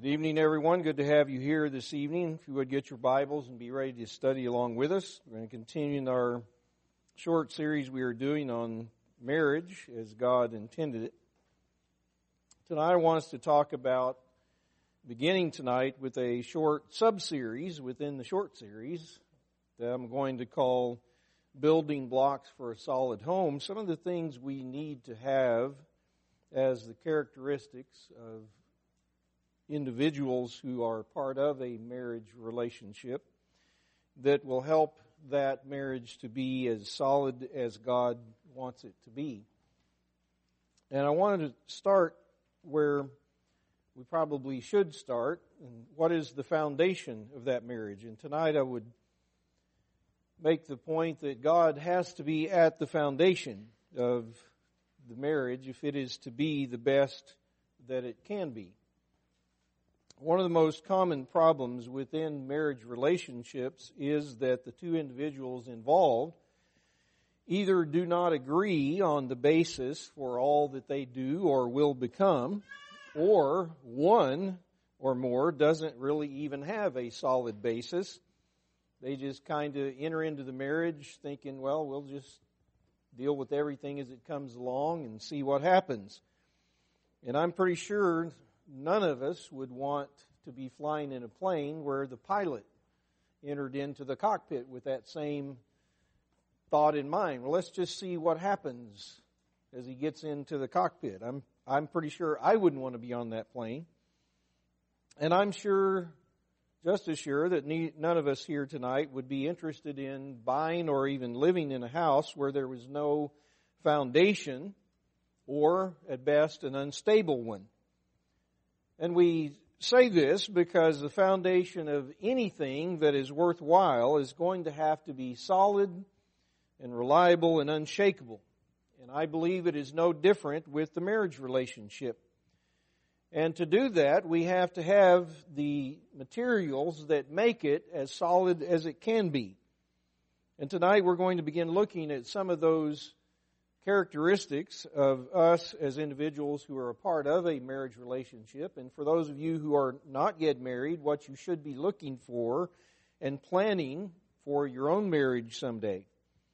Good evening, everyone. Good to have you here this evening. If you would get your Bibles and be ready to study along with us. We're going to continue in our short series we are doing on marriage as God intended it. Tonight I want us to talk about, beginning tonight with a short sub-series within the short series that I'm going to call Building Blocks for a Solid Home. Some of the things we need to have as the characteristics of individuals who are part of a marriage relationship that will help that marriage to be as solid as God wants it to be. And I wanted to start where we probably should start, and what is the foundation of that marriage. And tonight I would make the point that God has to be at the foundation of the marriage if it is to be the best that it can be. One of the most common problems within marriage relationships is that the two individuals involved either do not agree on the basis for all that they do or will become, or one or more doesn't really even have a solid basis. They just kind of enter into the marriage thinking, well, we'll just deal with everything as it comes along and see what happens. And I'm pretty sure none of us would want to be flying in a plane where the pilot entered into the cockpit with that same thought in mind. Well, let's just see what happens as he gets into the cockpit. I'm pretty sure I wouldn't want to be on that plane. And I'm sure, just as sure, that none of us here tonight would be interested in buying or even living in a house where there was no foundation or, at best, an unstable one. And we say this because the foundation of anything that is worthwhile is going to have to be solid and reliable and unshakable. And I believe it is no different with the marriage relationship. And to do that, we have to have the materials that make it as solid as it can be. And tonight we're going to begin looking at some of those characteristics of us as individuals who are a part of a marriage relationship. And for those of you who are not yet married, what you should be looking for and planning for your own marriage someday.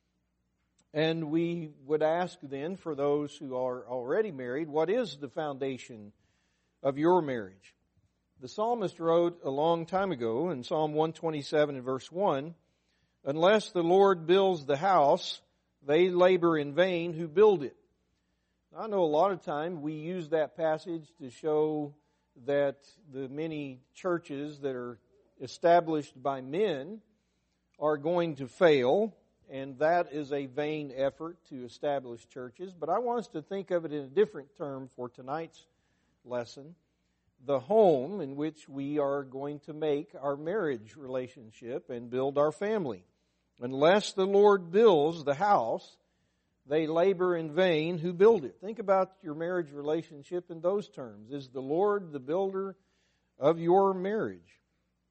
And we would ask then, for those who are already married, what is the foundation of your marriage? The psalmist wrote a long time ago in Psalm 127 and verse 1, "Unless the Lord builds the house, they labor in vain who build it." I know a lot of time we use that passage to show that the many churches that are established by men are going to fail, and that is a vain effort to establish churches. But I want us to think of it in a different term for tonight's lesson: the home in which we are going to make our marriage relationship and build our family. Unless the Lord builds the house, they labor in vain who build it. Think about your marriage relationship in those terms. Is the Lord the builder of your marriage?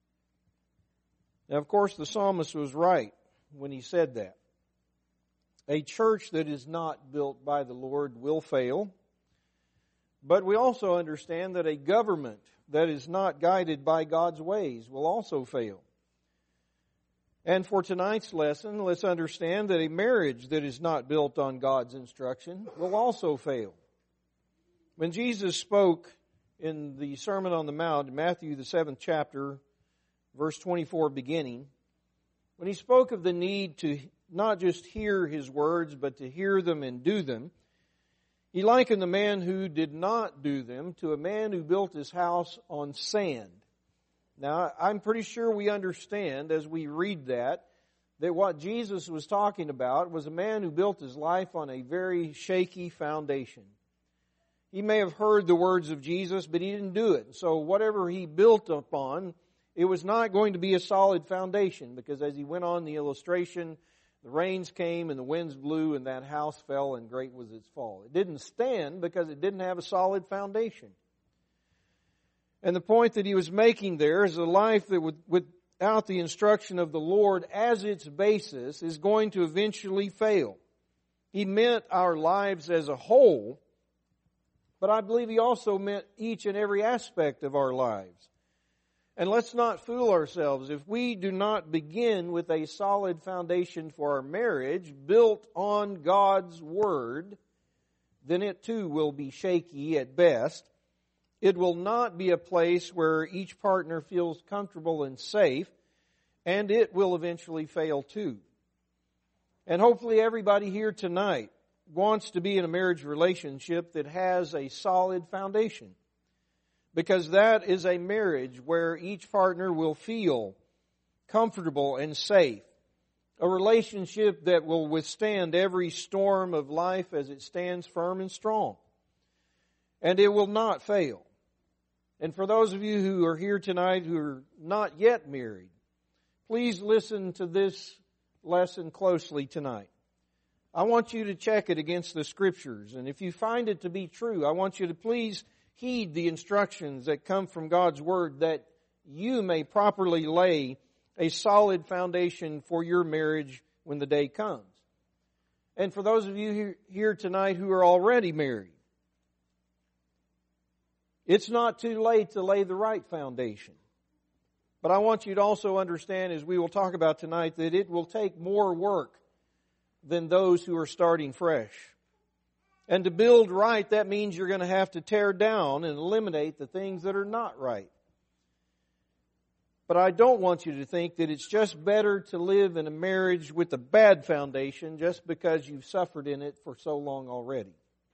Now, of course, the psalmist was right when he said that. A church that is not built by the Lord will fail. But we also understand that a government that is not guided by God's ways will also fail. And for tonight's lesson, let's understand that a marriage that is not built on God's instruction will also fail. When Jesus spoke in the Sermon on the Mount, Matthew the 7th chapter, verse 24 beginning, when he spoke of the need to not just hear his words, but to hear them and do them, he likened the man who did not do them to a man who built his house on sand. Now, I'm pretty sure we understand as we read that what Jesus was talking about was a man who built his life on a very shaky foundation. He may have heard the words of Jesus, but he didn't do it. So whatever he built upon, it was not going to be a solid foundation, because as he went on the illustration, the rains came and the winds blew and that house fell, and great was its fall. It didn't stand because it didn't have a solid foundation. And the point that he was making there is a life that without the instruction of the Lord as its basis is going to eventually fail. He meant our lives as a whole but I believe He also meant each and every aspect of our lives. And let's not fool ourselves. If we do not begin with a solid foundation for our marriage built on God's Word, then it too will be shaky at best. It will not be a place where each partner feels comfortable and safe, and it will eventually fail too. And hopefully everybody here tonight wants to be in a marriage relationship that has a solid foundation, because that is a marriage where each partner will feel comfortable and safe. A relationship that will withstand every storm of life as it stands firm and strong. And it will not fail. And for those of you who are here tonight who are not yet married, please listen to this lesson closely tonight. I want you to check it against the Scriptures. And if you find it to be true, I want you to please heed the instructions that come from God's Word, that you may properly lay a solid foundation for your marriage when the day comes. And for those of you here tonight who are already married, it's not too late to lay the right foundation. But I want you to also understand, as we will talk about tonight, that it will take more work than those who are starting fresh. And to build right, that means you're going to have to tear down and eliminate the things that are not right. But I don't want you to think that it's just better to live in a marriage with a bad foundation just because you've suffered in it for so long already.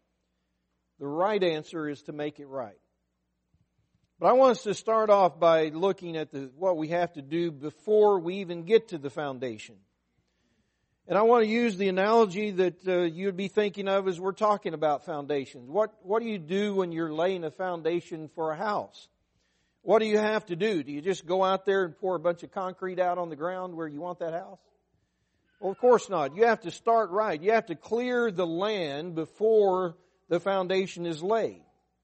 The right answer is to make it right. But I want us to start off by looking at what we have to do before we even get to the foundation. And I want to use the analogy that you'd be thinking of as we're talking about foundations. What do you do when you're laying a foundation for a house? What do you have to do? Do you just go out there and pour a bunch of concrete out on the ground where you want that house? Well, of course not. You have to start right. You have to clear the land before the foundation is laid.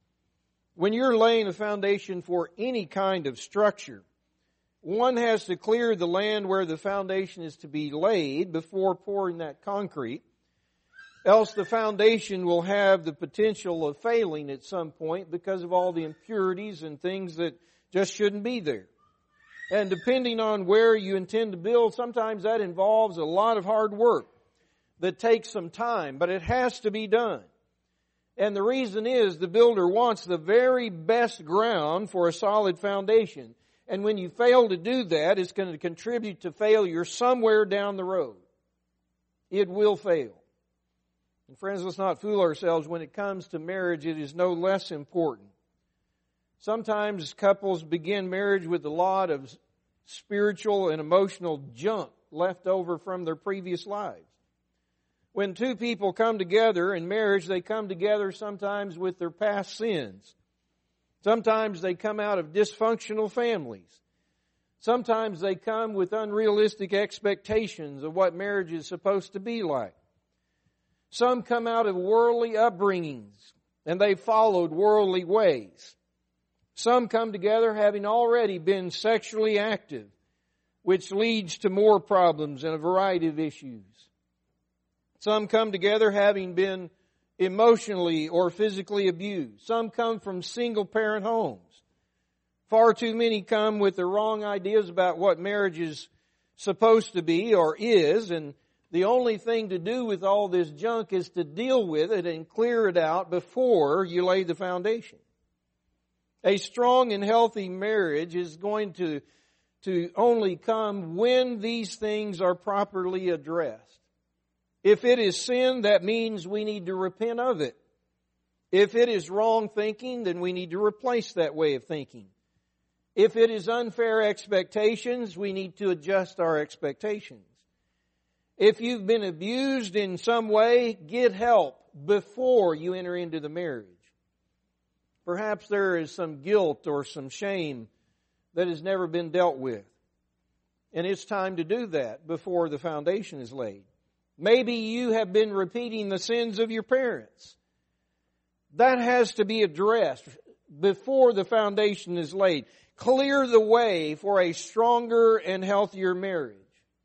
When you're laying a foundation for any kind of structure, one has to clear the land where the foundation is to be laid before pouring that concrete. Else the foundation will have the potential of failing at some point because of all the impurities and things that just shouldn't be there. And depending on where you intend to build, sometimes that involves a lot of hard work that takes some time, but it has to be done. And the reason is the builder wants the very best ground for a solid foundation. And when you fail to do that, it's going to contribute to failure somewhere down the road. It will fail. And friends, let's not fool ourselves. When it comes to marriage, it is no less important. Sometimes couples begin marriage with a lot of spiritual and emotional junk left over from their previous lives. When two people come together in marriage, they come together sometimes with their past sins. Sometimes they come out of dysfunctional families. Sometimes they come with unrealistic expectations of what marriage is supposed to be like. Some come out of worldly upbringings and they followed worldly ways. Some come together having already been sexually active, which leads to more problems and a variety of issues. Some come together having been emotionally or physically abused. Some come from single-parent homes. Far too many come with the wrong ideas about what marriage is supposed to be or is, and the only thing to do with all this junk is to deal with it and clear it out before you lay the foundation. A strong and healthy marriage is going to only come when these things are properly addressed. If it is sin, that means we need to repent of it. If it is wrong thinking, then we need to replace that way of thinking. If it is unfair expectations, we need to adjust our expectations. If you've been abused in some way, get help before you enter into the marriage. Perhaps there is some guilt or some shame that has never been dealt with. And it's time to do that before the foundation is laid. Maybe you have been repeating the sins of your parents. That has to be addressed before the foundation is laid. Clear the way for a stronger and healthier marriage.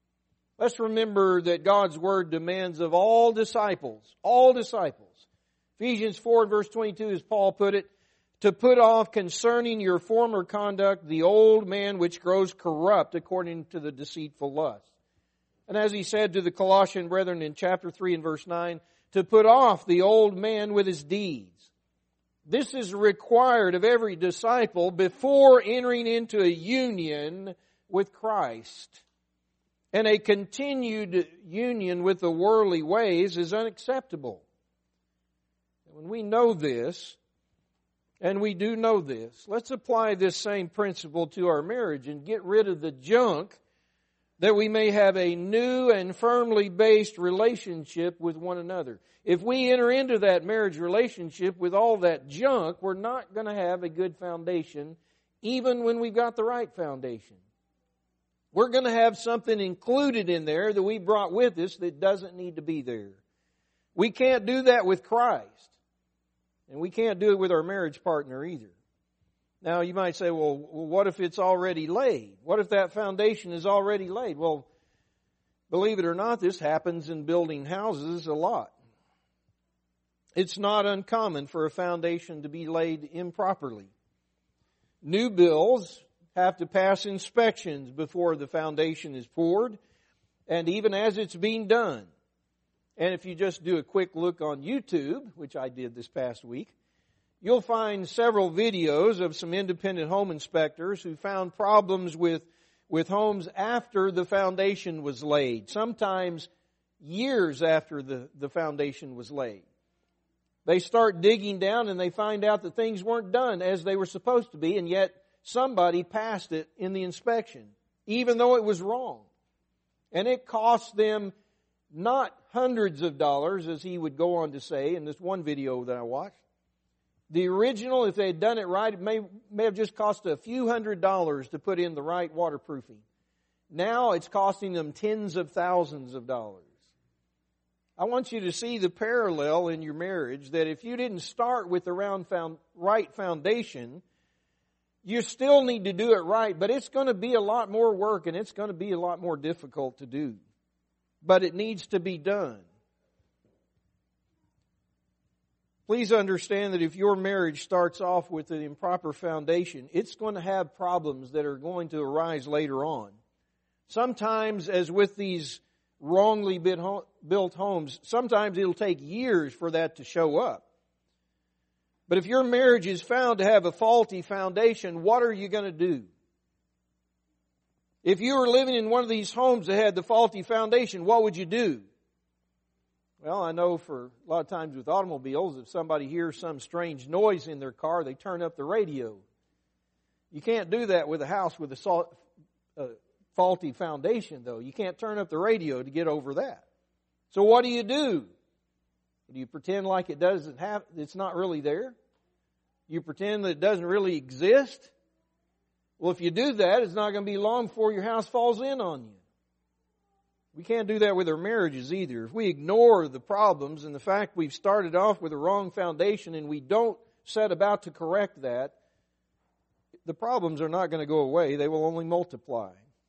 Let's remember that God's Word demands of all disciples, Ephesians 4 and verse 22, as Paul put it, to put off concerning your former conduct the old man which grows corrupt according to the deceitful lust. And as he said to the Colossian brethren in chapter 3 and verse 9, to put off the old man with his deeds. This is required of every disciple before entering into a union with Christ. And a continued union with the worldly ways is unacceptable. When we know this, and we do know this, let's apply this same principle to our marriage and get rid of the junk that we may have a new and firmly based relationship with one another. If we enter into that marriage relationship with all that junk, we're not going to have a good foundation, even when we've got the right foundation. We're going to have something included in there that we brought with us that doesn't need to be there. We can't do that with Christ. And we can't do it with our marriage partner either. Now you might say, well, what if it's already laid? What if that foundation is already laid? Well, believe it or not, this happens in building houses a lot. It's not uncommon for a foundation to be laid improperly. New builds have to pass inspections before the foundation is poured, and even as it's being done. And if you just do a quick look on YouTube, which I did this past week, you'll find several videos of some independent home inspectors who found problems with homes after the foundation was laid, sometimes years after the foundation was laid. They start digging down and they find out that things weren't done as they were supposed to be, and yet somebody passed it in the inspection, even though it was wrong. And it cost them not hundreds of dollars, as he would go on to say in this one video that I watched. The original, if they had done it right, it may have just cost a few $100s to put in the right waterproofing. Now it's costing them tens of thousands of dollars. I want you to see the parallel in your marriage, that if you didn't start with the right foundation, you still need to do it right, but it's going to be a lot more work and it's going to be a lot more difficult to do. But it needs to be done. Please understand that if your marriage starts off with an improper foundation, it's going to have problems that are going to arise later on. Sometimes, as with these wrongly built homes, sometimes it'll take years for that to show up. But if your marriage is found to have a faulty foundation, what are you going to do? If you were living in one of these homes that had the faulty foundation, what would you do? Well, I know for a lot of times with automobiles, if somebody hears some strange noise in their car, they turn up the radio. You can't do that with a house with a faulty foundation, though. You can't turn up the radio to get over that. So what do? Do you pretend like it's not really there? You pretend that it doesn't really exist? Well, if you do that, it's not going to be long before your house falls in on you. We can't do that with our marriages either. If we ignore the problems and the fact we've started off with a wrong foundation and we don't set about to correct that, the problems are not going to go away. They will only multiply.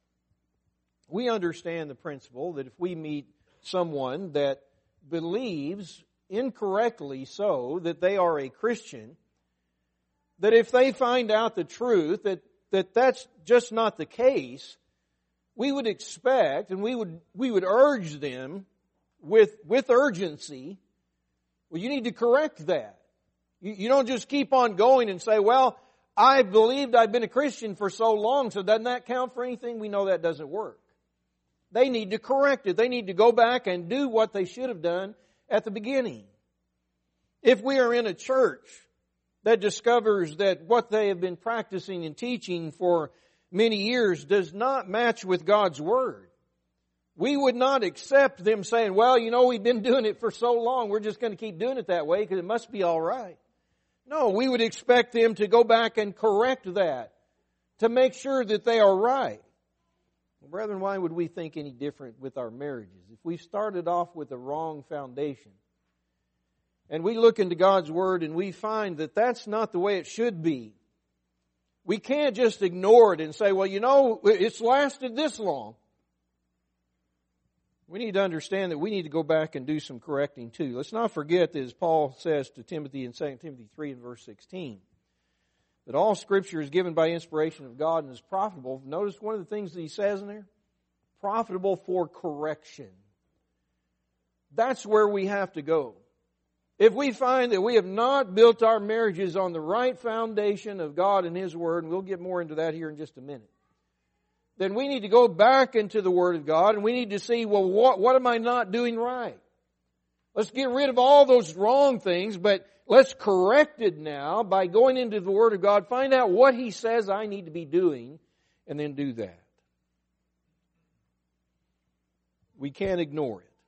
We understand the principle that if we meet someone that believes incorrectly so that they are a Christian, that if they find out the truth that that's just not the case, we would expect and we would urge them with urgency, well, you need to correct that. You don't just keep on going and say, well, I believed I've been a Christian for so long, so doesn't that count for anything? We know that doesn't work. They need to correct it. They need to go back and do what they should have done at the beginning. If we are in a church that discovers that what they have been practicing and teaching for many years does not match with God's Word, we would not accept them saying, well, we've been doing it for so long, we're just going to keep doing it that way because it must be all right. No, we would expect them to go back and correct that, to make sure that they are right. Well, brethren, why would we think any different with our marriages? If we started off with a wrong foundation, and we look into God's Word and we find that that's not the way it should be, we can't just ignore it and say, well, it's lasted this long. we need to understand that we need to go back and do some correcting too. Let's not forget that, as Paul says to Timothy in 2 Timothy 3 and verse 16, that all Scripture is given by inspiration of God and is profitable. Notice one of the things that he says in there? Profitable for correction. That's where we have to go. If we find that we have not built our marriages on the right foundation of God and His Word, and we'll get more into that here in just a minute, then we need to go back into the Word of God and we need to see, well, what am I not doing right? Let's get rid of all those wrong things, but let's correct it now by going into the Word of God, find out what He says I need to be doing, and then do that. We can't ignore it.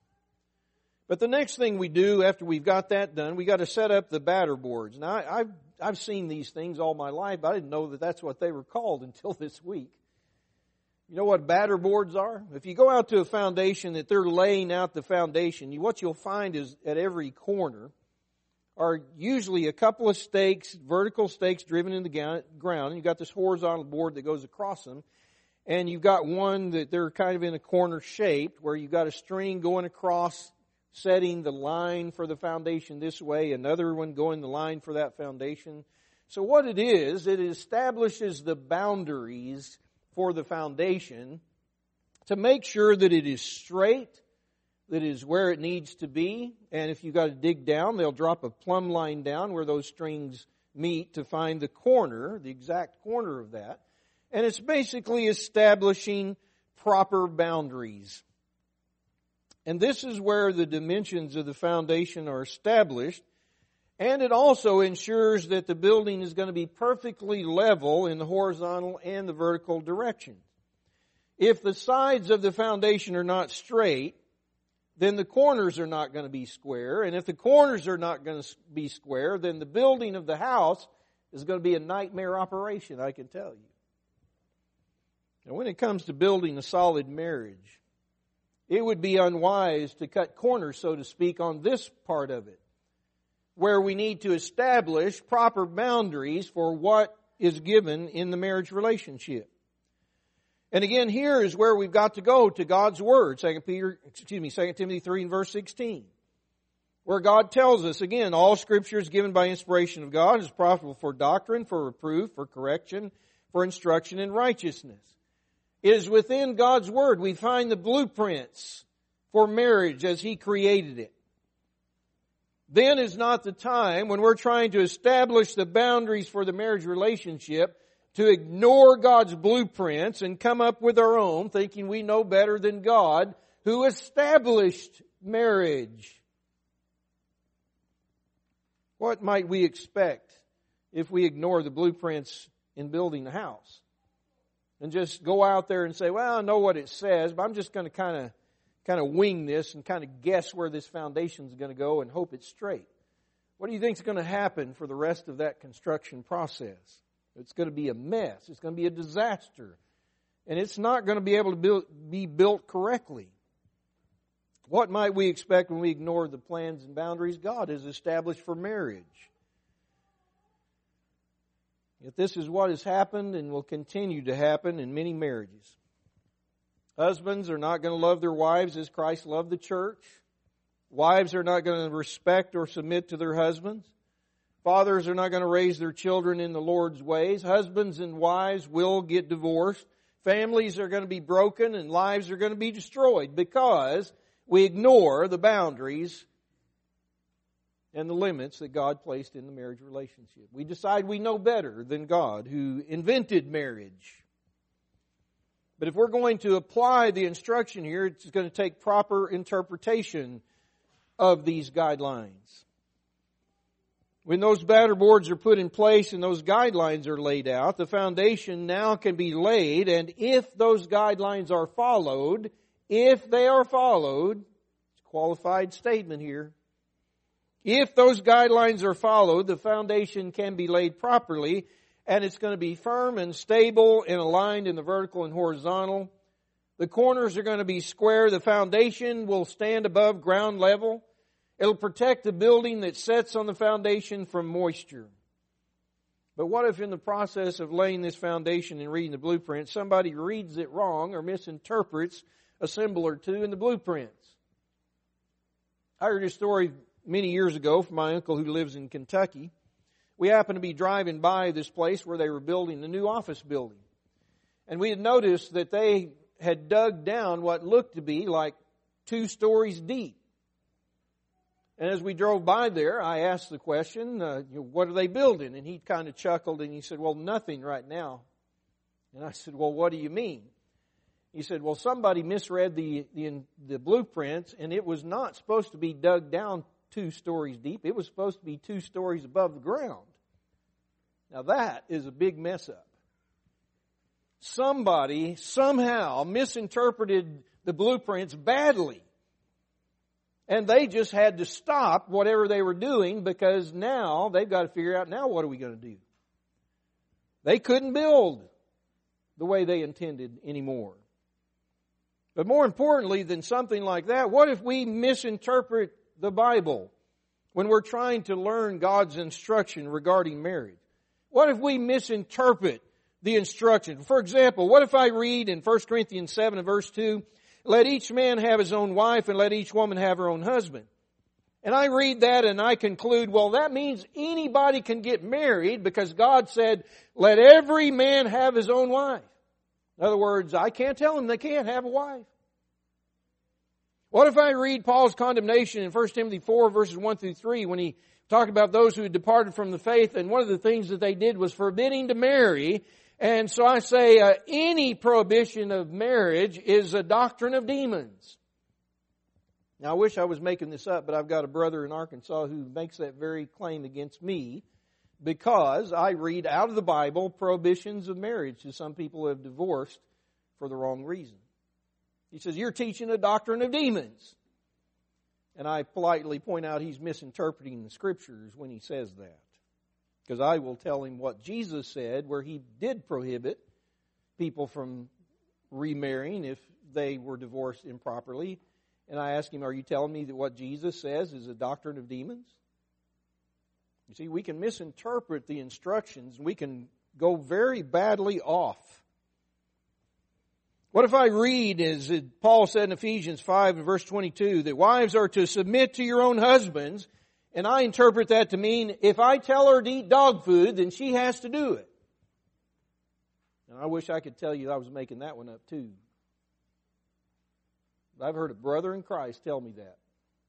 But the next thing we do after we've got that done, we got to set up the batter boards. Now, I've seen these things all my life, but I didn't know that that's what they were called until this week. You know what batter boards are? If you go out to a foundation that they're laying out the foundation, what you'll find is at every corner are usually a couple of stakes, vertical stakes driven in the ground. You've got this horizontal board that goes across them. And you've got one that they're kind of in a corner shaped where you've got a string going across, setting the line for the foundation this way, another one going the line for that foundation. So what it is, it establishes the boundaries for the foundation to make sure that it is straight, that it is where it needs to be. And if you've got to dig down, they'll drop a plumb line down where those strings meet to find the corner, the exact corner of that. And it's basically establishing proper boundaries. And this is where the dimensions of the foundation are established. And it also ensures that the building is going to be perfectly level in the horizontal and the vertical direction. If the sides of the foundation are not straight, then the corners are not going to be square. And if the corners are not going to be square, then the building of the house is going to be a nightmare operation, I can tell you. And when it comes to building a solid marriage, it would be unwise to cut corners, so to speak, on this part of it, where we need to establish proper boundaries for what is given in the marriage relationship. And again, here is where we've got to go to God's Word, 2 Timothy 3 and verse 16, where God tells us, again, all Scripture is given by inspiration of God, is profitable for doctrine, for reproof, for correction, for instruction in righteousness. It is within God's Word we find the blueprints for marriage as He created it. Then is not the time when we're trying to establish the boundaries for the marriage relationship to ignore God's blueprints and come up with our own, thinking we know better than God, who established marriage. What might we expect if we ignore the blueprints in building a house? And just go out there and say, well, I know what it says, but I'm just going to kind of wing this and kind of guess where this foundation is going to go and hope it's straight. What do you think is going to happen for the rest of that construction process? It's going to be a mess. It's going to be a disaster. And it's not going to be able to be built correctly. What might we expect when we ignore the plans and boundaries God has established for marriage? Yet this is what has happened and will continue to happen in many marriages. Husbands are not going to love their wives as Christ loved the church. Wives are not going to respect or submit to their husbands. Fathers are not going to raise their children in the Lord's ways. Husbands and wives will get divorced. Families are going to be broken and lives are going to be destroyed because we ignore the boundaries and the limits that God placed in the marriage relationship. We decide we know better than God who invented marriage. But if we're going to apply the instruction here, it's going to take proper interpretation of these guidelines. When those batter boards are put in place and those guidelines are laid out, the foundation now can be laid, and if those guidelines are followed, if they are followed, it's a qualified statement here, if those guidelines are followed, the foundation can be laid properly, and it's going to be firm and stable and aligned in the vertical and horizontal. The corners are going to be square. The foundation will stand above ground level. It'll protect the building that sits on the foundation from moisture. But what if in the process of laying this foundation and reading the blueprint, somebody reads it wrong or misinterprets a symbol or two in the blueprints. I heard a story many years ago from my uncle who lives in Kentucky. We happened to be driving by this place where they were building a new office building. And we had noticed that they had dug down what looked to be like 2 stories deep. And as we drove by there, I asked the question, what are they building? And he kind of chuckled and he said, well, nothing right now. And I said, well, what do you mean? He said, well, somebody misread the blueprints, and it was not supposed to be dug down 2 stories deep. It was supposed to be 2 stories above the ground. Now that is a big mess up. Somebody somehow misinterpreted the blueprints badly. And they just had to stop whatever they were doing, because now they've got to figure out, now what are we going to do? They couldn't build the way they intended anymore. But more importantly than something like that, what if we misinterpret the Bible when we're trying to learn God's instruction regarding marriage? What if we misinterpret the instruction? For example, what if I read in 1 Corinthians 7 and verse 2, let each man have his own wife and let each woman have her own husband. And I read that and I conclude, well, that means anybody can get married because God said, let every man have his own wife. In other words, I can't tell them they can't have a wife. What if I read Paul's condemnation in 1 Timothy 4 verses 1 through 3 when he talked about those who had departed from the faith, and one of the things that they did was forbidding to marry. And so I say any prohibition of marriage is a doctrine of demons. Now I wish I was making this up, but I've got a brother in Arkansas who makes that very claim against me because I read out of the Bible prohibitions of marriage that some people have divorced for the wrong reason. He says, you're teaching a doctrine of demons. And I politely point out he's misinterpreting the Scriptures when he says that. Because I will tell him what Jesus said, where He did prohibit people from remarrying if they were divorced improperly. And I ask him, are you telling me that what Jesus says is a doctrine of demons? You see, we can misinterpret the instructions and we can go very badly off. What if I read, as Paul said in Ephesians 5 and verse 22, that wives are to submit to your own husbands, and I interpret that to mean if I tell her to eat dog food, then she has to do it. And I wish I could tell you I was making that one up too. But I've heard a brother in Christ tell me that.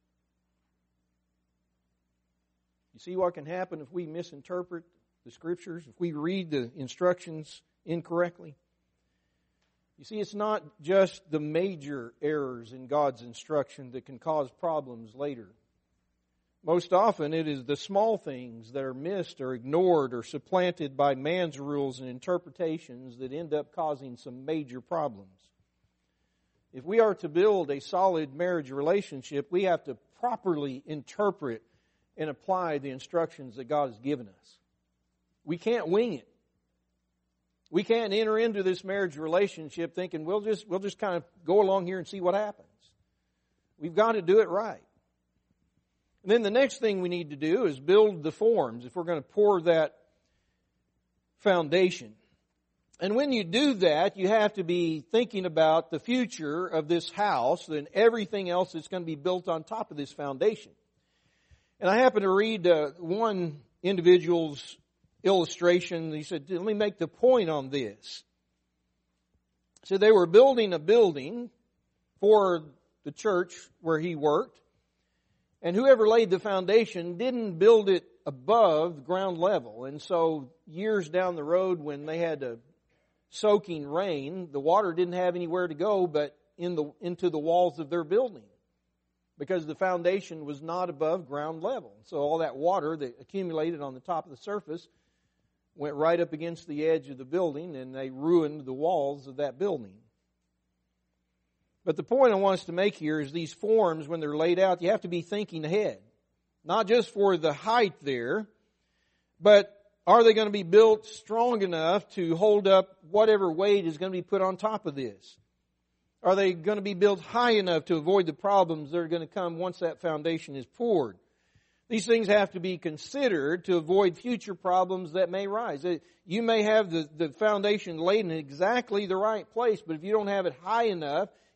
You see what can happen if we misinterpret the Scriptures, if we read the instructions incorrectly? You see, it's not just the major errors in God's instruction that can cause problems later. Most often it is the small things that are missed or ignored or supplanted by man's rules and interpretations that end up causing some major problems. If we are to build a solid marriage relationship, we have to properly interpret and apply the instructions that God has given us. We can't wing it. We can't enter into this marriage relationship thinking we'll just kind of go along here and see what happens. We've got to do it right. And then the next thing we need to do is build the forms if we're going to pour that foundation. And when you do that, you have to be thinking about the future of this house and everything else that's going to be built on top of this foundation. And I happened to read one individual's illustration. He said, let me make the point on this. So they were building a building for the church where he worked. And whoever laid the foundation didn't build it above ground level. And so years down the road when they had a soaking rain, the water didn't have anywhere to go but into the walls of their building, because the foundation was not above ground level. So all that water that accumulated on the top of the surface went right up against the edge of the building, and they ruined the walls of that building. But the point I want us to make here is these forms, when they're laid out, you have to be thinking ahead. Not just for the height there, but are they going to be built strong enough to hold up whatever weight is going to be put on top of this? Are they going to be built high enough to avoid the problems that are going to come once that foundation is poured? These things have to be considered to avoid future problems that may rise. You may have the foundation laid in exactly the right place, but if you don't have it high enough,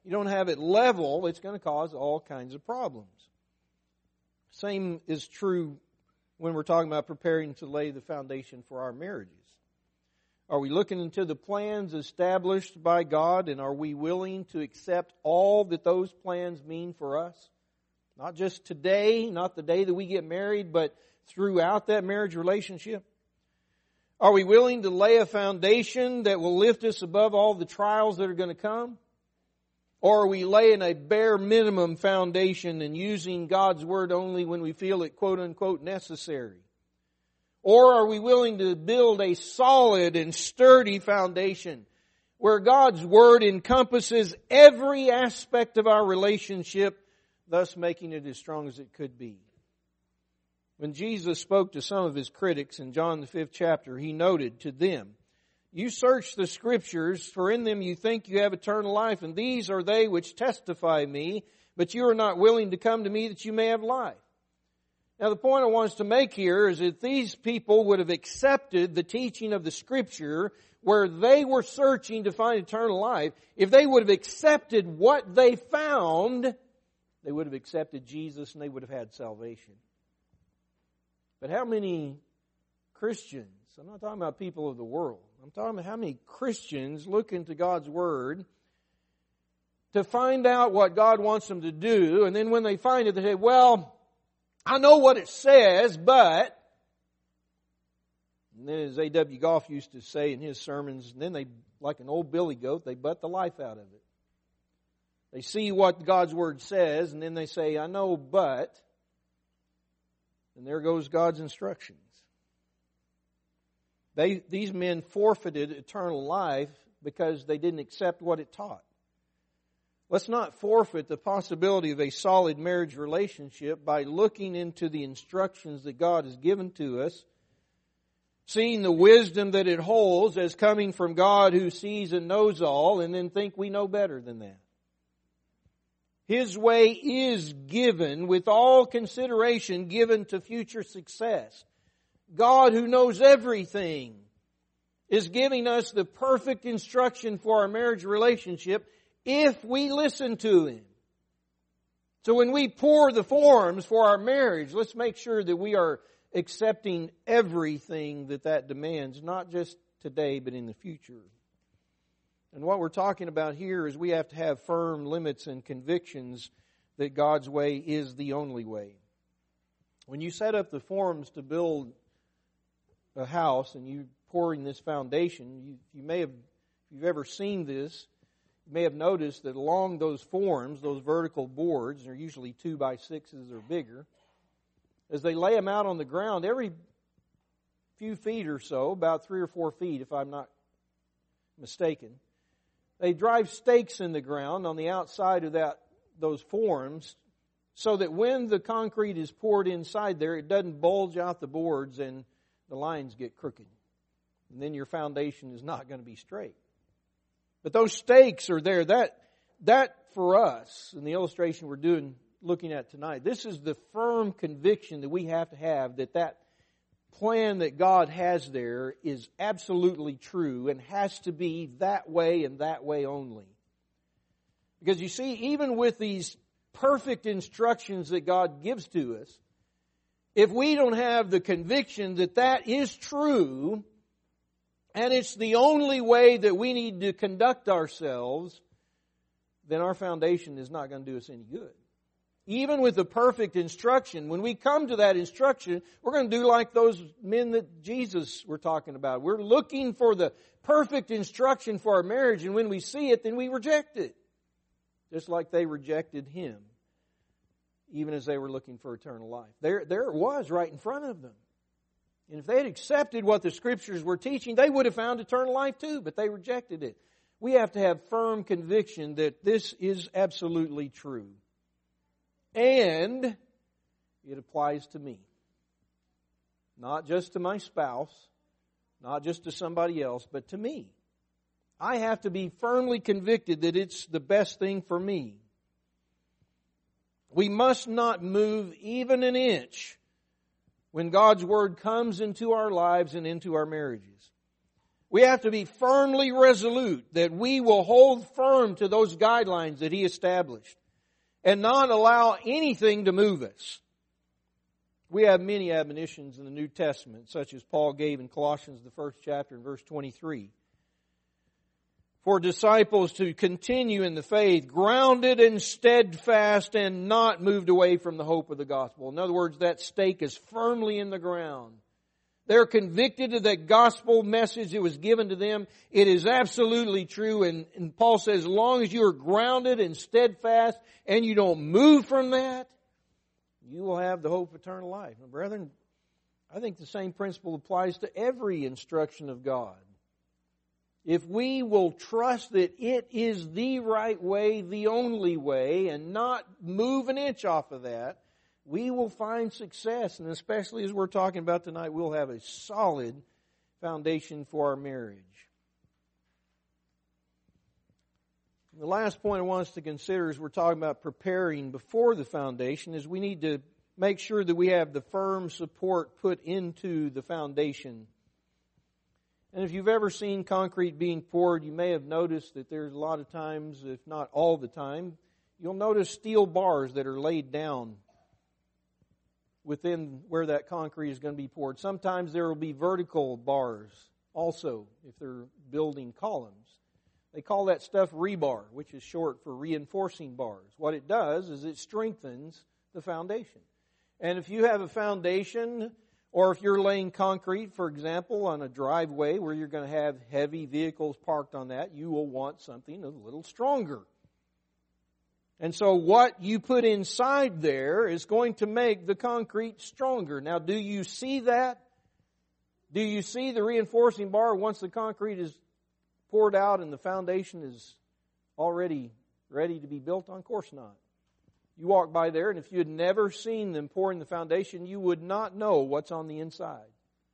you don't have it level, it's going to cause all kinds of problems. Same is true when we're talking about preparing to lay the foundation for our marriages. Are we looking into the plans established by God, and are we willing to accept all that those plans mean for us? Not just today, not the day that we get married, but throughout that marriage relationship. Are we willing to lay a foundation that will lift us above all the trials that are going to come? Or are we laying a bare minimum foundation and using God's Word only when we feel it quote unquote necessary? Or are we willing to build a solid and sturdy foundation where God's Word encompasses every aspect of our relationship, thus making it as strong as it could be? When Jesus spoke to some of His critics in John the 5th chapter, He noted to them, "You search the Scriptures, for in them you think you have eternal life, and these are they which testify me, but you are not willing to come to me that you may have life." Now the point I want us to make here is that these people would have accepted the teaching of the Scripture where they were searching to find eternal life. If they would have accepted what they found, they would have accepted Jesus and they would have had salvation. But how many Christians, I'm not talking about people of the world, I'm talking about how many Christians look into God's Word to find out what God wants them to do, and then when they find it, they say, "Well, I know what it says, but..." And then as A.W. Goff used to say in his sermons, and then they, like an old billy goat, they butt the life out of it. They see what God's Word says, and then they say, "I know, but..." And there goes God's instructions. These men forfeited eternal life because they didn't accept what it taught. Let's not forfeit the possibility of a solid marriage relationship by looking into the instructions that God has given to us, seeing the wisdom that it holds as coming from God who sees and knows all, and then think we know better than that. His way is given with all consideration given to future success. God, who knows everything, is giving us the perfect instruction for our marriage relationship if we listen to Him. So when we pour the forms for our marriage, let's make sure that we are accepting everything that demands, not just today, but in the future. And what we're talking about here is we have to have firm limits and convictions that God's way is the only way. When you set up the forms to build a house and you're pouring this foundation, you may have, if you've ever seen this, you may have noticed that along those forms, those vertical boards, they're usually 2x6s or bigger, as they lay them out on the ground, every few feet or so, about 3 or 4 feet if I'm not mistaken, they drive stakes in the ground on the outside of those forms so that when the concrete is poured inside there, it doesn't bulge out the boards and the lines get crooked. And then your foundation is not going to be straight. But those stakes are there. That for us, in the illustration we're looking at tonight, this is the firm conviction that we have to have that plan that God has there is absolutely true and has to be that way and that way only. Because you see, even with these perfect instructions that God gives to us, if we don't have the conviction that is true, and it's the only way that we need to conduct ourselves, then our foundation is not going to do us any good. Even with the perfect instruction, when we come to that instruction, we're going to do like those men that Jesus were talking about. We're looking for the perfect instruction for our marriage, and when we see it, then we reject it. Just like they rejected Him, even as they were looking for eternal life. There it was right in front of them. And if they had accepted what the Scriptures were teaching, they would have found eternal life too, but they rejected it. We have to have firm conviction that this is absolutely true. And it applies to me. Not just to my spouse, not just to somebody else, but to me. I have to be firmly convicted that it's the best thing for me. We must not move even an inch when God's Word comes into our lives and into our marriages. We have to be firmly resolute that we will hold firm to those guidelines that He established and not allow anything to move us. We have many admonitions in the New Testament, such as Paul gave in Colossians, the 1st chapter, and verse 23. For disciples to continue in the faith, grounded and steadfast and not moved away from the hope of the gospel. In other words, that stake is firmly in the ground. They're convicted of that gospel message that was given to them. It is absolutely true. And Paul says, as long as you are grounded and steadfast and you don't move from that, you will have the hope of eternal life. And brethren, I think the same principle applies to every instruction of God. If we will trust that it is the right way, the only way, and not move an inch off of that, we will find success. And especially as we're talking about tonight, we'll have a solid foundation for our marriage. The last point I want us to consider as we're talking about preparing before the foundation is we need to make sure that we have the firm support put into the foundation. And if you've ever seen concrete being poured, you may have noticed that there's a lot of times, if not all the time, you'll notice steel bars that are laid down within where that concrete is going to be poured. Sometimes there will be vertical bars also if they're building columns. They call that stuff rebar, which is short for reinforcing bars. What it does is it strengthens the foundation. And if you have a foundation, or if you're laying concrete, for example, on a driveway where you're going to have heavy vehicles parked on that, you will want something a little stronger. And so what you put inside there is going to make the concrete stronger. Now, do you see that? Do you see the reinforcing bar once the concrete is poured out and the foundation is already ready to be built on? Of course not. You walk by there, and if you had never seen them pouring the foundation, you would not know what's on the inside.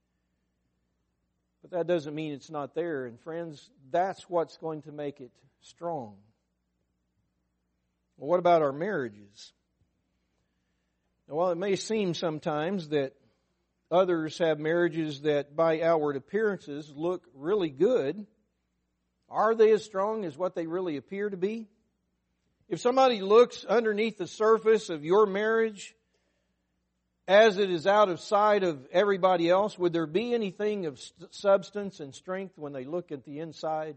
But that doesn't mean it's not there. And friends, that's what's going to make it strong. Well, what about our marriages? Now, while it may seem sometimes that others have marriages that by outward appearances look really good, are they as strong as what they really appear to be? If somebody looks underneath the surface of your marriage as it is out of sight of everybody else, would there be anything of substance and strength when they look at the inside?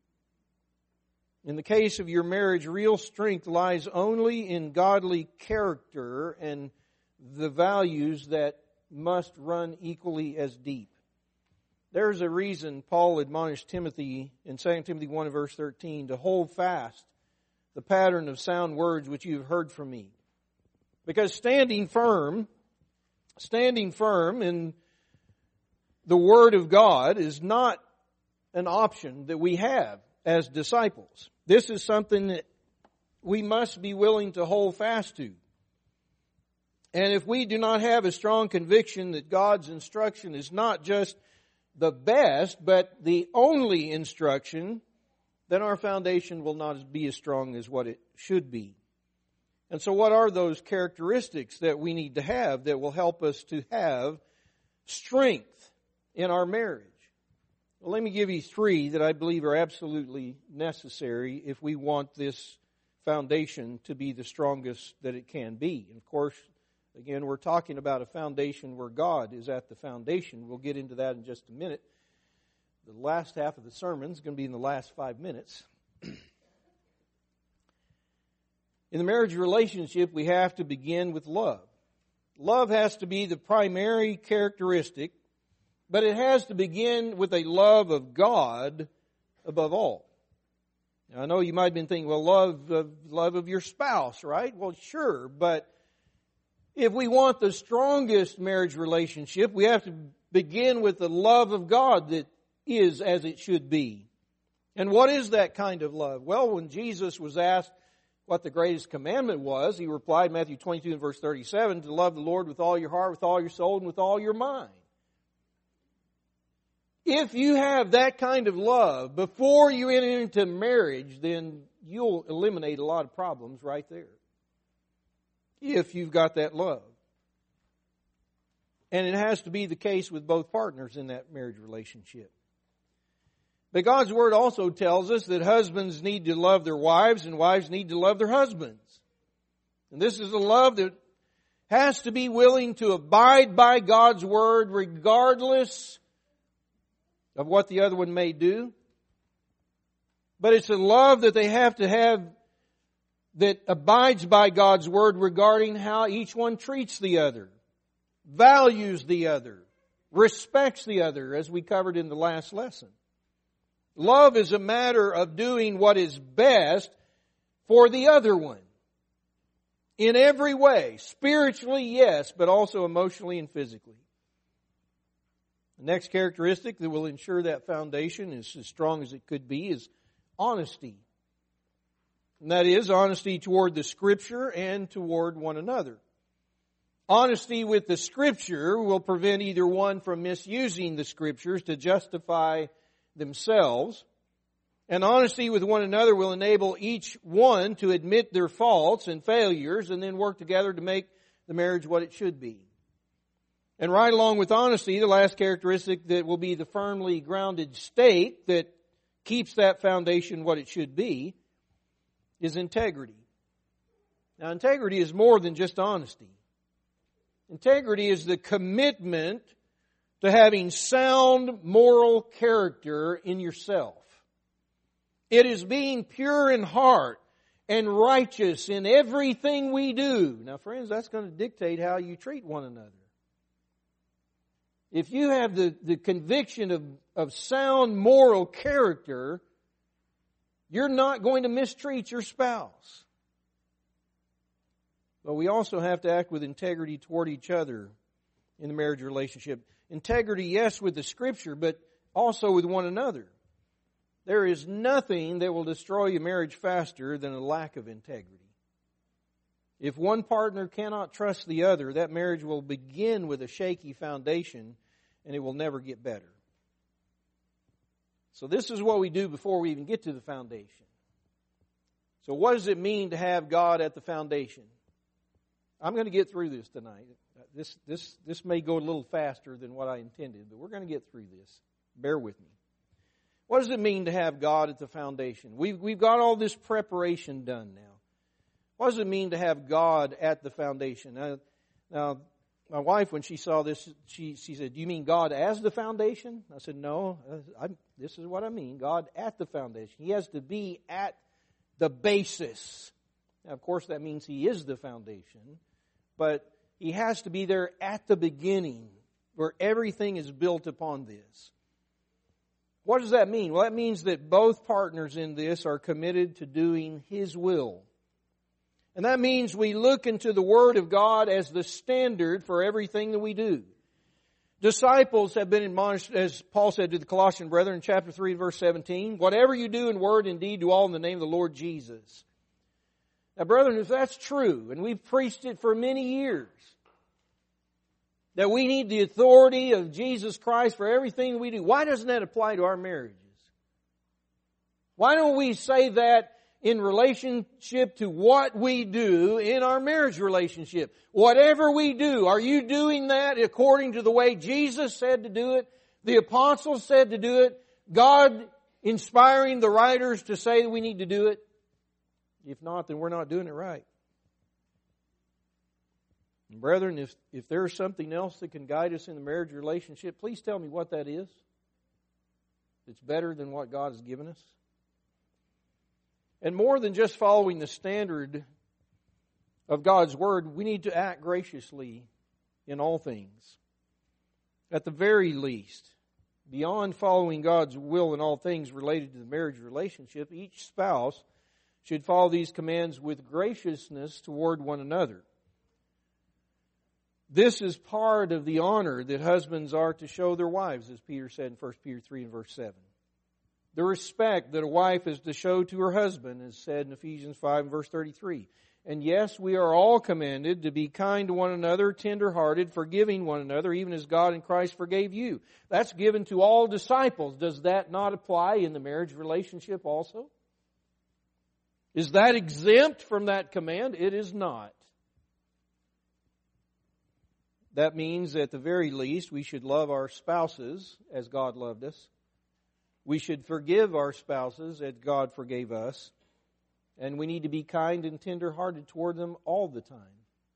In the case of your marriage, real strength lies only in godly character and the values that must run equally as deep. There's a reason Paul admonished Timothy in 2 Timothy 1 verse 13 to hold fast the pattern of sound words which you have heard from me. Because standing firm in the Word of God is not an option that we have as disciples. This is something that we must be willing to hold fast to. And if we do not have a strong conviction that God's instruction is not just the best, but the only instruction, then our foundation will not be as strong as what it should be. And so what are those characteristics that we need to have that will help us to have strength in our marriage? Well, let me give you three that I believe are absolutely necessary if we want this foundation to be the strongest that it can be. And of course, again, we're talking about a foundation where God is at the foundation. We'll get into that in just a minute. The last half of the sermon is going to be in the last 5 minutes. In the marriage relationship, we have to begin with love. Love has to be the primary characteristic, but it has to begin with a love of God above all. Now, I know you might have been thinking, well, love of your spouse, right? Well, sure, but if we want the strongest marriage relationship, we have to begin with the love of God that is as it should be. And what is that kind of love? Well, when Jesus was asked what the greatest commandment was, He replied, Matthew 22 and verse 37, to love the Lord with all your heart, with all your soul, and with all your mind. If you have that kind of love before you enter into marriage, then you'll eliminate a lot of problems right there. If you've got that love. And it has to be the case with both partners in that marriage relationship. But God's Word also tells us that husbands need to love their wives and wives need to love their husbands. And this is a love that has to be willing to abide by God's Word regardless of what the other one may do. But it's a love that they have to have that abides by God's Word regarding how each one treats the other, values the other, respects the other, as we covered in the last lesson. Love is a matter of doing what is best for the other one. In every way. Spiritually, yes, but also emotionally and physically. The next characteristic that will ensure that foundation is as strong as it could be is honesty. And that is honesty toward the Scripture and toward one another. Honesty with the Scripture will prevent either one from misusing the Scriptures to justify themselves. And honesty with one another will enable each one to admit their faults and failures and then work together to make the marriage what it should be. And right along with honesty, the last characteristic that will be the firmly grounded stake that keeps that foundation what it should be is integrity. Now, integrity is more than just honesty. Integrity is the commitment to having sound moral character in yourself. It is being pure in heart and righteous in everything we do. Now, friends, that's going to dictate how you treat one another. If you have the conviction of sound moral character, you're not going to mistreat your spouse. But we also have to act with integrity toward each other in the marriage relationship. Integrity, yes, with the Scripture, but also with one another. There is nothing that will destroy a marriage faster than a lack of integrity. If one partner cannot trust the other, that marriage will begin with a shaky foundation and it will never get better. So this is what we do before we even get to the foundation. So what does it mean to have God at the foundation? I'm going to get through this tonight. This may go a little faster than what I intended, but we're going to get through this. Bear with me. What does it mean to have God at the foundation? We've got all this preparation done now. What does it mean to have God at the foundation? Now my wife, when she saw this, she said, "Do you mean God as the foundation?" I said, "No, this is what I mean. God at the foundation. He has to be at the basis." Now, of course, that means He is the foundation, but He has to be there at the beginning where everything is built upon this. What does that mean? Well, that means that both partners in this are committed to doing His will. And that means we look into the Word of God as the standard for everything that we do. Disciples have been admonished, as Paul said to the Colossian brethren in chapter 3, verse 17, "Whatever you do in word and deed, do all in the name of the Lord Jesus." Now, brethren, if that's true, and we've preached it for many years, that we need the authority of Jesus Christ for everything that we do, why doesn't that apply to our marriages? Why don't we say that in relationship to what we do in our marriage relationship? Whatever we do, are you doing that according to the way Jesus said to do it? The apostles said to do it? God inspiring the writers to say that we need to do it? If not, then we're not doing it right. And brethren, if there's something else that can guide us in the marriage relationship, please tell me what that is. It's better than what God has given us. And more than just following the standard of God's Word, we need to act graciously in all things. At the very least, beyond following God's will in all things related to the marriage relationship, each spouse should follow these commands with graciousness toward one another. This is part of the honor that husbands are to show their wives, as Peter said in 1 Peter 3 and verse 7. The respect that a wife is to show to her husband is said in Ephesians 5 and verse 33. And yes, we are all commanded to be kind to one another, tender-hearted, forgiving one another, even as God in Christ forgave you. That's given to all disciples. Does that not apply in the marriage relationship also? Is that exempt from that command? It is not. That means, at the very least, we should love our spouses as God loved us. We should forgive our spouses as God forgave us. And we need to be kind and tender-hearted toward them all the time.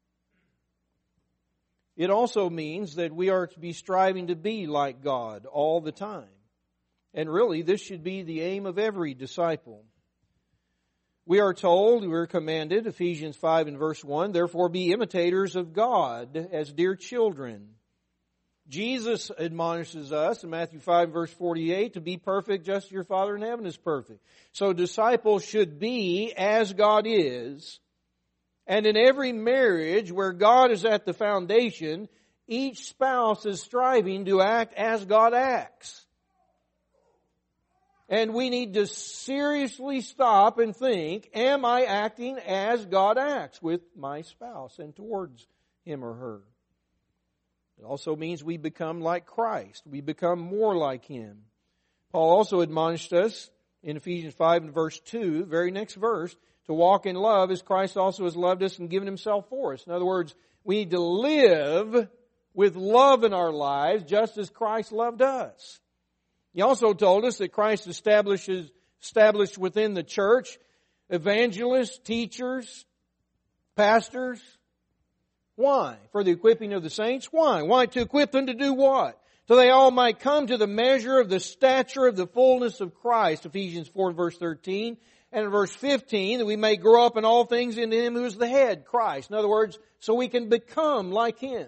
It also means that we are to be striving to be like God all the time. And really, this should be the aim of every disciple. We are told, we're commanded, Ephesians 5 and verse 1, therefore be imitators of God as dear children. Jesus admonishes us in Matthew 5 verse 48 to be perfect just as your Father in heaven is perfect. So disciples should be as God is. And in every marriage where God is at the foundation, each spouse is striving to act as God acts. And we need to seriously stop and think, am I acting as God acts with my spouse and towards him or her? It also means we become like Christ. We become more like Him. Paul also admonished us in Ephesians 5 and verse 2, very next verse, to walk in love as Christ also has loved us and given Himself for us. In other words, we need to live with love in our lives just as Christ loved us. He also told us that Christ established within the church evangelists, teachers, pastors. Why? For the equipping of the saints? Why? Why? To equip them to do what? So they all might come to the measure of the stature of the fullness of Christ. Ephesians 4 verse 13. And in verse 15, that we may grow up in all things into Him who is the head, Christ. In other words, so we can become like Him.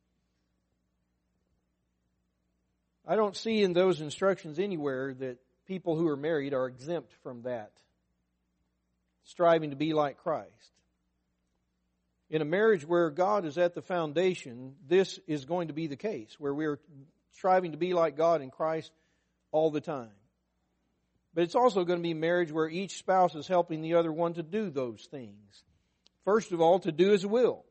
I don't see in those instructions anywhere that people who are married are exempt from that. Striving to be like Christ. In a marriage where God is at the foundation, this is going to be the case, where we're striving to be like God in Christ all the time. But it's also going to be a marriage where each spouse is helping the other one to do those things. First of all, to do His will.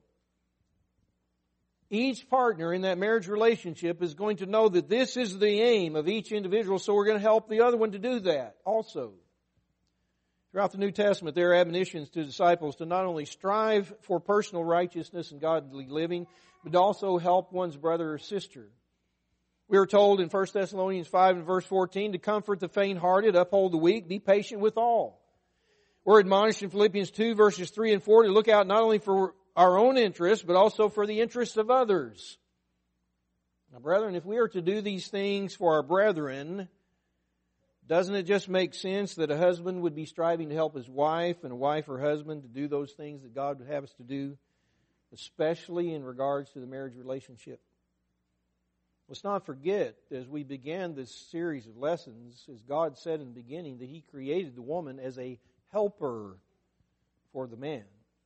Each partner in that marriage relationship is going to know that this is the aim of each individual, so we're going to help the other one to do that also. Throughout the New Testament, there are admonitions to disciples to not only strive for personal righteousness and godly living, but also help one's brother or sister. We are told in 1 Thessalonians 5 and verse 14 to comfort the faint-hearted, uphold the weak, be patient with all. We're admonished in Philippians 2 verses 3 and 4 to look out not only for our own interests, but also for the interests of others. Now, brethren, if we are to do these things for our brethren, doesn't it just make sense that a husband would be striving to help his wife and a wife or husband to do those things that God would have us to do, especially in regards to the marriage relationship? Let's not forget, as we began this series of lessons, as God said in the beginning, that He created the woman as a helper for the man.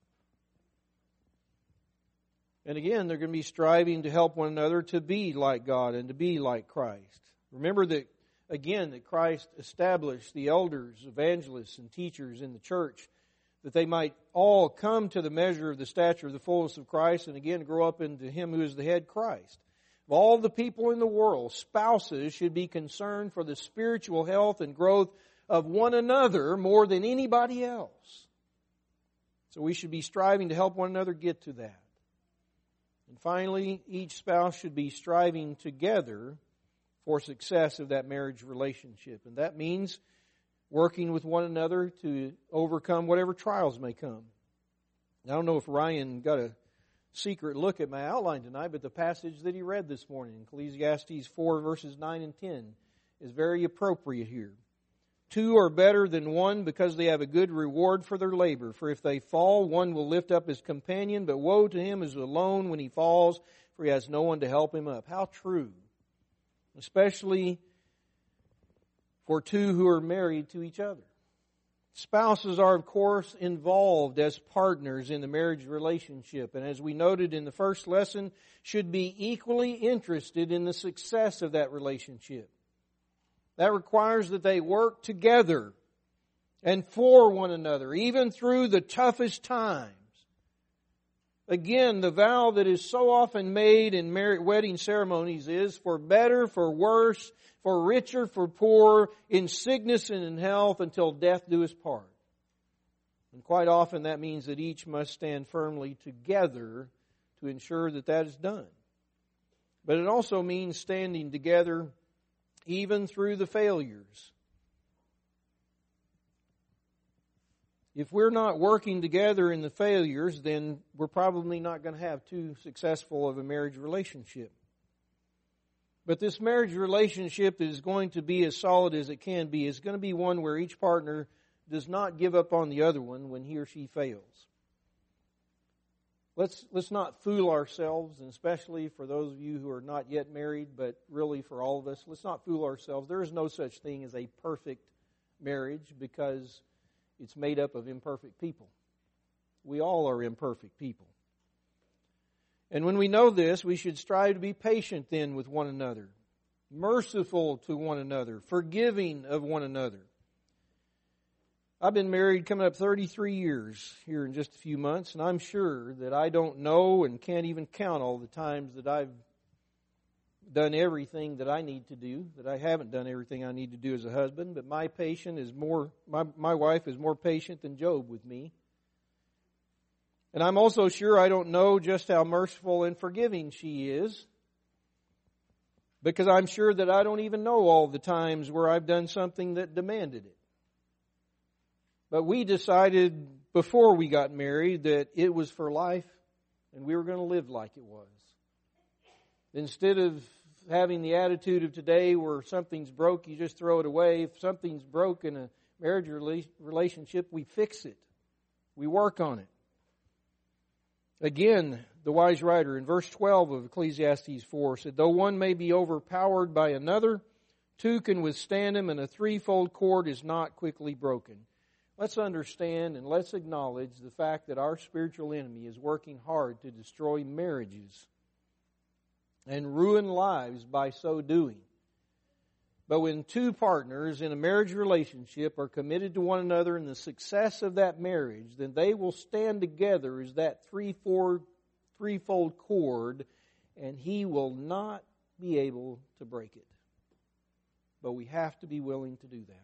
And again, they're going to be striving to help one another to be like God and to be like Christ. Remember that, again, that Christ established the elders, evangelists, and teachers in the church that they might all come to the measure of the stature of the fullness of Christ and again grow up into Him who is the head, Christ. Of all the people in the world, spouses should be concerned for the spiritual health and growth of one another more than anybody else. So we should be striving to help one another get to that. And finally, each spouse should be striving together for success of that marriage relationship. And that means working with one another to overcome whatever trials may come. I don't know if Ryan got a secret look at my outline tonight, but the passage that he read this morning, Ecclesiastes 4 verses 9 and 10, is very appropriate here. Two are better than one because they have a good reward for their labor. For if they fall, one will lift up his companion, but woe to him who is alone when he falls, for he has no one to help him up. How true. Especially for two who are married to each other. Spouses are, of course, involved as partners in the marriage relationship, and as we noted in the first lesson, should be equally interested in the success of that relationship. That requires that they work together and for one another, even through the toughest times. Again, the vow that is so often made in wedding ceremonies is for better, for worse, for richer, for poor, in sickness and in health, until death do us part. And quite often that means that each must stand firmly together to ensure that that is done. But it also means standing together even through the failures If we're not working together in the failures, then we're probably not going to have too successful of a marriage relationship. But this marriage relationship that is going to be as solid as it can be is going to be one where each partner does not give up on the other one when he or she fails. Let's not fool ourselves, and especially for those of you who are not yet married, but really for all of us, let's not fool ourselves. There is no such thing as a perfect marriage because it's made up of imperfect people. We all are imperfect people. And when we know this, we should strive to be patient then with one another, merciful to one another, forgiving of one another. I've been married coming up 33 years here in just a few months, and I'm sure that I don't know and can't even count all the times that I've done everything that I need to do, that I haven't done everything I need to do as a husband, but my wife is more patient than Job with me. And I'm also sure I don't know just how merciful and forgiving she is, because I'm sure that I don't even know all the times where I've done something that demanded it. But we decided before we got married that it was for life and we were going to live like it was. Instead of having the attitude of today where something's broke, you just throw it away. If something's broke in a marriage relationship, we fix it. We work on it. Again, the wise writer in verse 12 of Ecclesiastes 4 said, though one may be overpowered by another, two can withstand him, and a threefold cord is not quickly broken. Let's understand and let's acknowledge the fact that our spiritual enemy is working hard to destroy marriages and ruin lives by so doing. But when two partners in a marriage relationship are committed to one another in the success of that marriage, then they will stand together as that threefold cord, and he will not be able to break it. But we have to be willing to do that.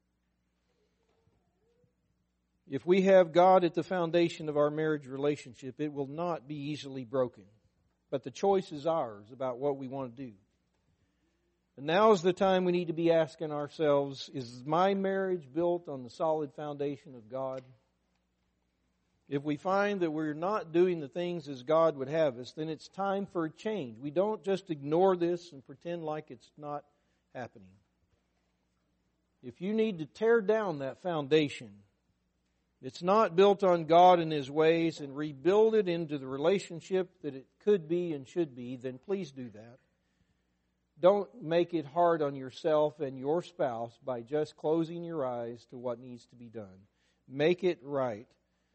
If we have God at the foundation of our marriage relationship, it will not be easily broken. But the choice is ours about what we want to do. And now is the time we need to be asking ourselves, is my marriage built on the solid foundation of God? If we find that we're not doing the things as God would have us, then it's time for a change. We don't just ignore this and pretend like it's not happening. If you need to tear down that foundation, it's not built on God and His ways, and rebuild it into the relationship that it could be and should be, then please do that. Don't make it hard on yourself and your spouse by just closing your eyes to what needs to be done. Make it right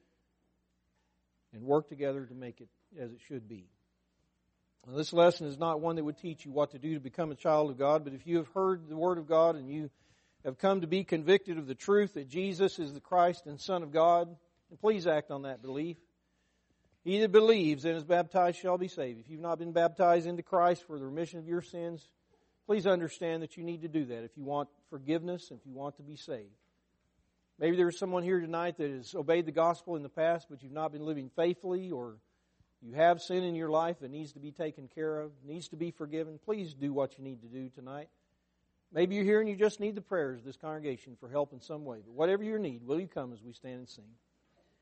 and work together to make it as it should be. Now, this lesson is not one that would teach you what to do to become a child of God, but if you have heard the Word of God and you have come to be convicted of the truth that Jesus is the Christ and Son of God, and please act on that belief. He that believes and is baptized shall be saved. If you've not been baptized into Christ for the remission of your sins, please understand that you need to do that if you want forgiveness and if you want to be saved. Maybe there's someone here tonight that has obeyed the gospel in the past, but you've not been living faithfully, or you have sin in your life that needs to be taken care of, needs to be forgiven. Please do what you need to do tonight. Maybe you're here and you just need the prayers of this congregation for help in some way. But whatever your need, will you come as we stand and sing?